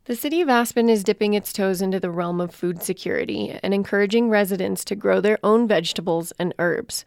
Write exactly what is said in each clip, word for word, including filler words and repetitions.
The city of Aspen is dipping its toes into the realm of food security and encouraging residents to grow their own vegetables and herbs.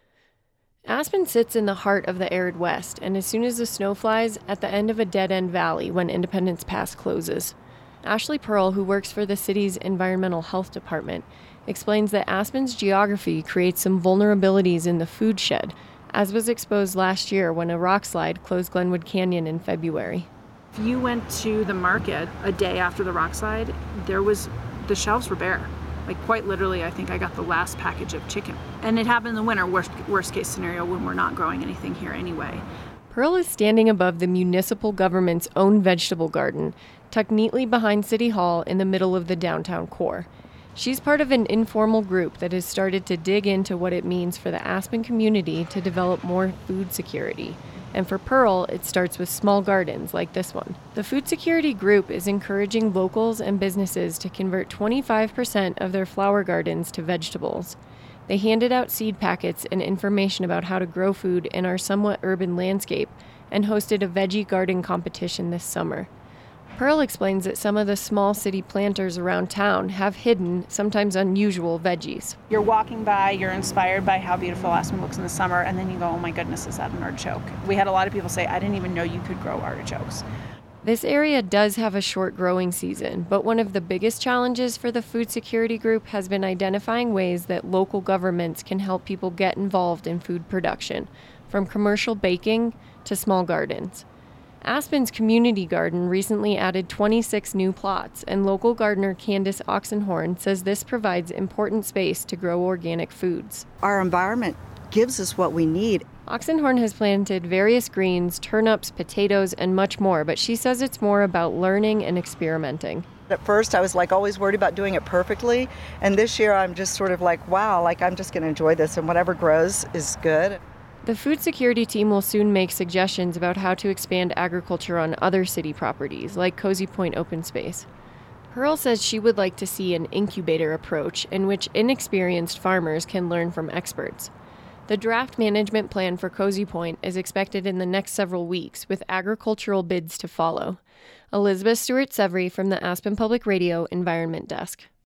Aspen sits in the heart of the arid west, and as soon as the snow flies, at the end of a dead-end valley when Independence Pass closes. Ashley Pearl, who works for the city's environmental health department, explains that Aspen's geography creates some vulnerabilities in the food shed, as was exposed last year when a rock slide closed Glenwood Canyon in February. If you went to the market a day after the rock slide, there was, the shelves were bare. Like quite literally, I think I got the last package of chicken. And it happened in the winter, worst, worst case scenario, when we're not growing anything here anyway. Pearl is standing above the municipal government's own vegetable garden, tucked neatly behind City Hall in the middle of the downtown core. She's part of an informal group that has started to dig into what it means for the Aspen community to develop more food security. And for Pearl, it starts with small gardens like this one. The Food Security Group is encouraging locals and businesses to convert twenty-five percent of their flower gardens to vegetables. They handed out seed packets and information about how to grow food in our somewhat urban landscape and hosted a veggie garden competition this summer. Pearl explains that some of the small city planters around town have hidden, sometimes unusual veggies. You're walking by, you're inspired by how beautiful Aspen looks in the summer, and then you go, oh my goodness, is that an artichoke? We had a lot of people say, I didn't even know you could grow artichokes. This area does have a short growing season, but one of the biggest challenges for the Food Security Group has been identifying ways that local governments can help people get involved in food production, from commercial baking to small gardens. Aspen's community garden recently added twenty-six new plots, and local gardener Candace Oxenhorn says this provides important space to grow organic foods. Our environment gives us what we need. Oxenhorn has planted various greens, turnips, potatoes, and much more, but she says it's more about learning and experimenting. At first, I was like always worried about doing it perfectly, and this year I'm just sort of like, wow, like I'm just going to enjoy this, and whatever grows is good. The food security team will soon make suggestions about how to expand agriculture on other city properties, like Cozy Point Open Space. Pearl says she would like to see an incubator approach in which inexperienced farmers can learn from experts. The draft management plan for Cozy Point is expected in the next several weeks, with agricultural bids to follow. Elizabeth Stewart-Severy from the Aspen Public Radio Environment Desk.